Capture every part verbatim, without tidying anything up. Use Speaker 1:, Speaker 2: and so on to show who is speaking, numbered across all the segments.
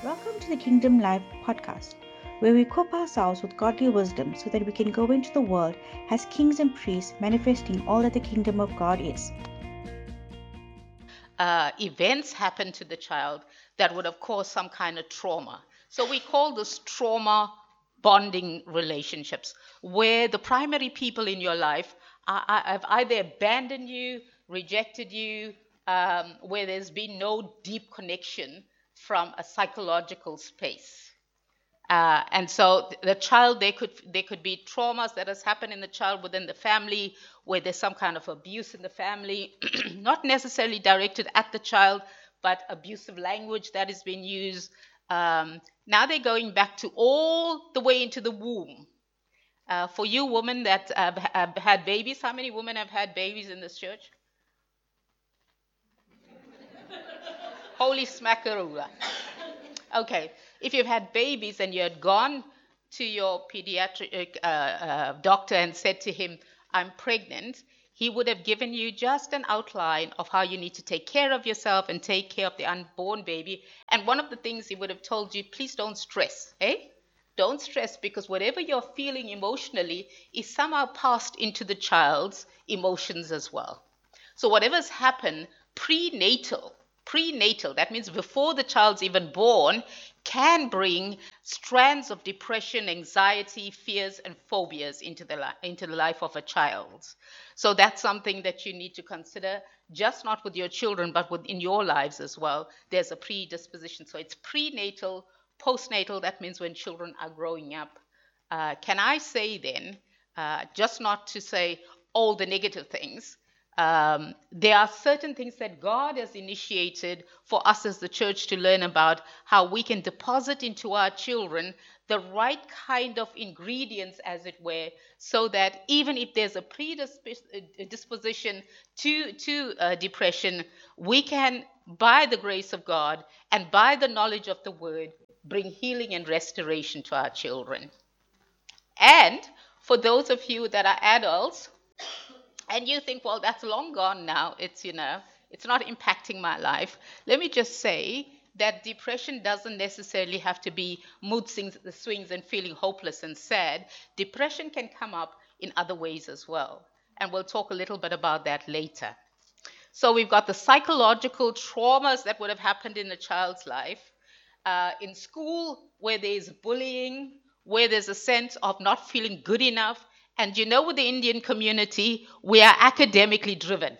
Speaker 1: Welcome to the Kingdom Life podcast, where we equip ourselves with godly wisdom so that we can go into the world as kings and priests, manifesting all that the kingdom of God is.
Speaker 2: Uh, events happen to the child that would have caused some kind of trauma. So we call this trauma bonding relationships, where the primary people in your life are, are, have either abandoned you, rejected you, um, where there's been no deep connection from a psychological space. Uh, and so the child, they could they could be traumas that has happened in the child within the family, where there's some kind of abuse in the family, not necessarily directed at the child, but abusive language that has been used. Um, now they're going back to all the way into the womb. Uh, for you women that have, have had babies, how many women have had babies in this church? Holy smackaroo. Okay, if you've had babies and you had gone to your pediatric uh, uh, doctor and said to him, I'm pregnant, he would have given you just an outline of how you need to take care of yourself and take care of the unborn baby. And one of the things he would have told you, please don't stress, eh? Don't stress, because whatever you're feeling emotionally is somehow passed into the child's emotions as well. So whatever's happened prenatal, prenatal, that means before the child's even born, can bring strands of depression, anxiety, fears, and phobias into the, li- into the life of a child. So that's something that you need to consider, just not with your children, but within your lives as well. There's a predisposition. So it's prenatal, postnatal, that means when children are growing up. Uh, can I say then, uh, just not to say all the negative things, um, there are certain things that God has initiated for us as the church to learn about, how we can deposit into our children the right kind of ingredients, as it were, so that even if there's a predisposition to, to uh, depression, we can, by the grace of God and by the knowledge of the word, bring healing and restoration to our children. And for those of you that are adults, and you think, well, that's long gone now, it's, you know, it's not impacting my life. Let me just say that depression doesn't necessarily have to be mood swings, swings and feeling hopeless and sad. Depression can come up in other ways as well. And we'll talk a little bit about that later. So we've got the psychological traumas that would have happened in a child's life. Uh, in school, where there's bullying, where there's a sense of not feeling good enough. And you know, with the Indian community, we are academically driven.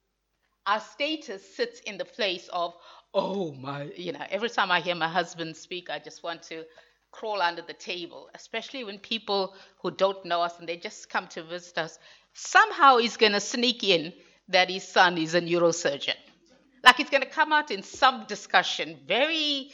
Speaker 2: Our status sits in the place of, oh my, you know, every time I hear my husband speak, I just want to crawl under the table, especially when people who don't know us and they just come to visit us. Somehow he's going to sneak in that his son is a neurosurgeon. Like it's going to come out in some discussion, very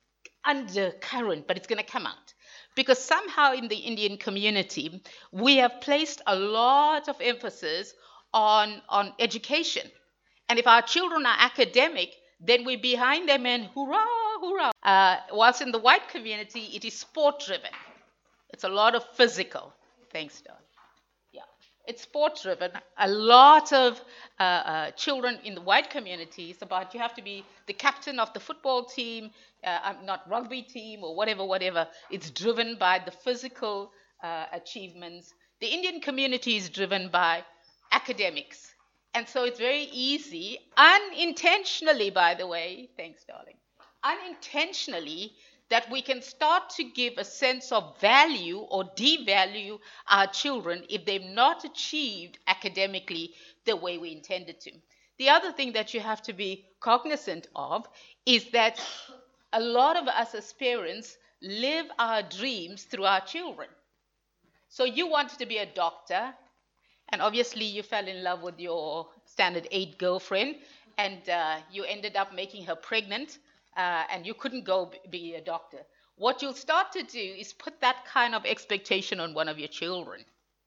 Speaker 2: undercurrent, but it's going to come out. Because somehow in the Indian community, we have placed a lot of emphasis on, on education. And if our children are academic, then we're behind them and hurrah, hurrah. Uh, whilst in the white community, it is sport driven. It's a lot of physical. Thanks, Don. Yeah, it's sport driven. A lot of uh, uh, children in the white community, it's about you have to be the captain of the football team, uh, not rugby team or whatever, whatever. It's driven by the physical uh, achievements. The Indian community is driven by academics. And so it's very easy, unintentionally, by the way, thanks, darling, unintentionally, that we can start to give a sense of value or devalue our children if they've not achieved academically the way we intended to. The other thing that you have to be cognizant of is that a lot of us as parents live our dreams through our children. So you wanted to be a doctor, and obviously you fell in love with your standard eight girlfriend, and uh, you ended up making her pregnant, uh, and you couldn't go b- be a doctor. What you'll start to do is put that kind of expectation on one of your children.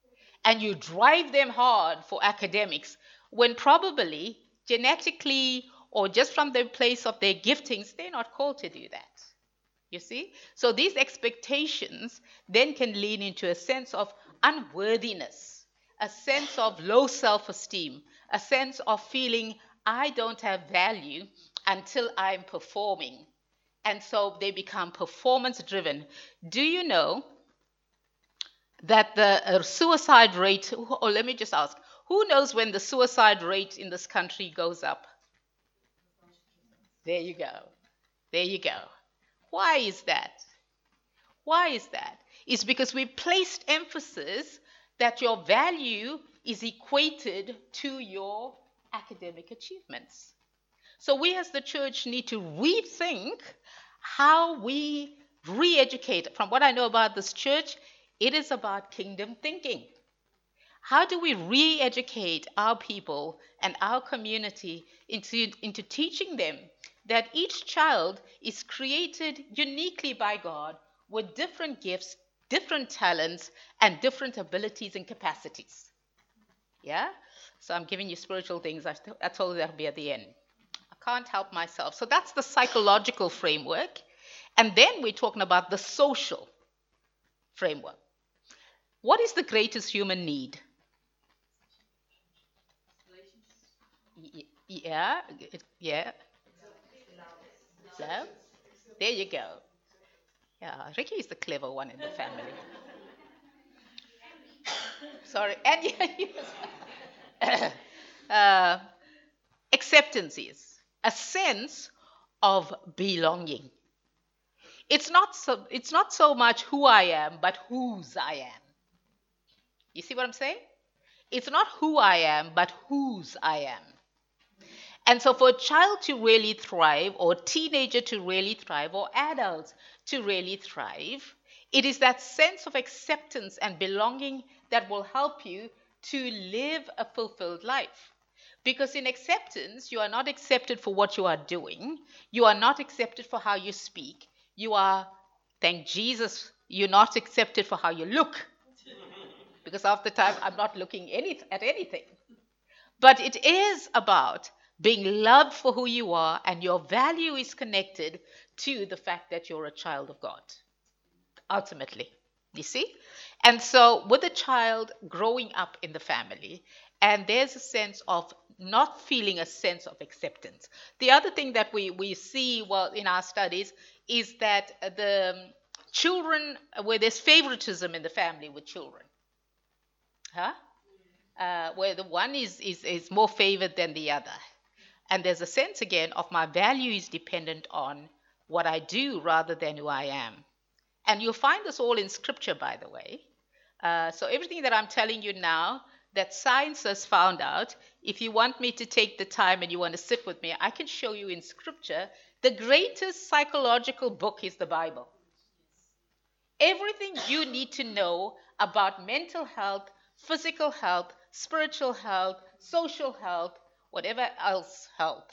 Speaker 2: And you drive them hard for academics when probably genetically or just from the place of their giftings, they're not called to do that. You see? So these expectations then can lead into a sense of unworthiness, a sense of low self-esteem, a sense of feeling I don't have value until I'm performing. And so they become performance driven. Do you know that the uh, suicide rate, or let me just ask, who knows when the suicide rate in this country goes up? There you go. There you go. Why is that? Why is that? It's because we placed emphasis that your value is equated to your academic achievements. So we as the church need to rethink how we re-educate. From what I know about this church, it is about kingdom thinking. How do we re-educate our people and our community into, into teaching them that each child is created uniquely by God with different gifts, different talents, and different abilities and capacities? Yeah? So I'm giving you spiritual things. I, th- I told you that would be at the end. I can't help myself. So that's the psychological framework. And then we're talking about the social framework. What is the greatest human need? Y- Yeah, it- yeah. Love. There you go. Yeah, Ricky is the clever one in the family. Sorry, and yeah, yes. uh, acceptance is a sense of belonging. It's not so. It's not so much who I am, but whose I am. You see what I'm saying? It's not who I am, but whose I am. And so, for a child to really thrive, or a teenager to really thrive, or adults to really thrive, it is that sense of acceptance and belonging that will help you to live a fulfilled life. Because in acceptance, you are not accepted for what you are doing, you are not accepted for how you speak, you are, thank Jesus, you're not accepted for how you look. Because half the time, I'm not looking any, at anything. But it is about being loved for who you are, and your value is connected to the fact that you're a child of God, ultimately. You see? And so, with a child growing up in the family, and there's a sense of not feeling a sense of acceptance. The other thing that we, we see, well, in our studies is that the children, where there's favoritism in the family with children. Huh? Uh, where the one is, is, is more favored than the other. And there's a sense again of my value is dependent on what I do rather than who I am. And you'll find this all in scripture, by the way. Uh, so everything that I'm telling you now that science has found out, if you want me to take the time and you want to sit with me, I can show you in scripture. The greatest psychological book is the Bible. Everything you need to know about mental health, physical health, spiritual health, social health, whatever else health.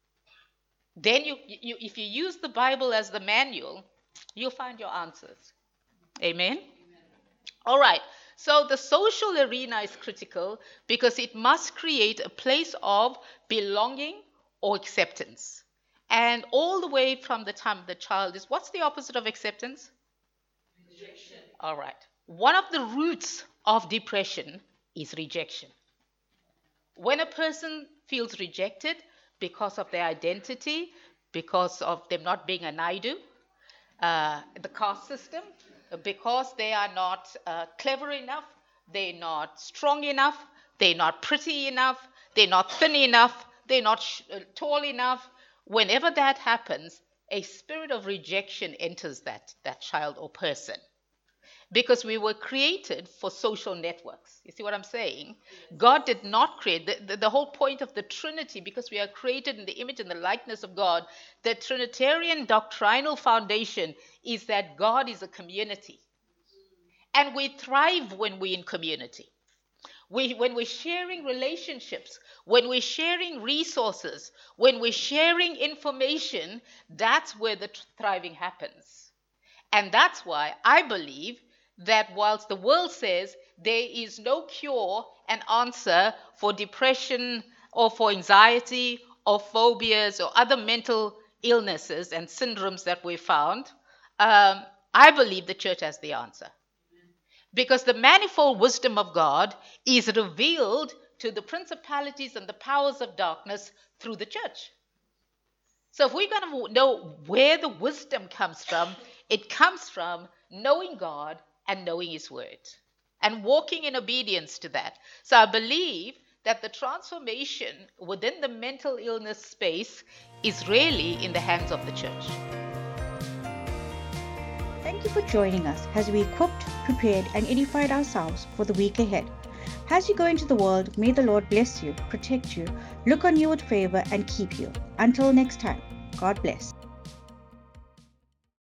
Speaker 2: Then you, you, if you use the Bible as the manual, you'll find your answers. Amen? Amen. All right. So the social arena is critical because it must create a place of belonging or acceptance. And all the way from the time the child is, what's the opposite of acceptance? Rejection. All right. One of the roots of depression is rejection. When a person feels rejected because of their identity, because of them not being a Naidu, uh, the caste system, because they are not uh, clever enough, they're not strong enough, they're not pretty enough, they're not thin enough, they're not sh- uh, tall enough. Whenever that happens, a spirit of rejection enters that, that child or person. Because we were created for social networks. You see what I'm saying? God did not create, the, the, the whole point of the Trinity, because we are created in the image and the likeness of God, the Trinitarian doctrinal foundation is that God is a community. And we thrive when we're in community. We, when we're sharing relationships, when we're sharing resources, when we're sharing information, that's where the thriving happens. And that's why I believe that whilst the world says there is no cure and answer for depression or for anxiety or phobias or other mental illnesses and syndromes that we found, um, I believe the church has the answer. Because the manifold wisdom of God is revealed to the principalities and the powers of darkness through the church. So if we're going to know where the wisdom comes from, it comes from knowing God and knowing His Word and walking in obedience to that. So I believe that the transformation within the mental illness space is really in the hands of the church.
Speaker 1: Thank you for joining us as we equipped, prepared, and edified ourselves for the week ahead. As you go into the world, may the Lord bless you, protect you, look on you with favor, and keep you. Until next time, God bless.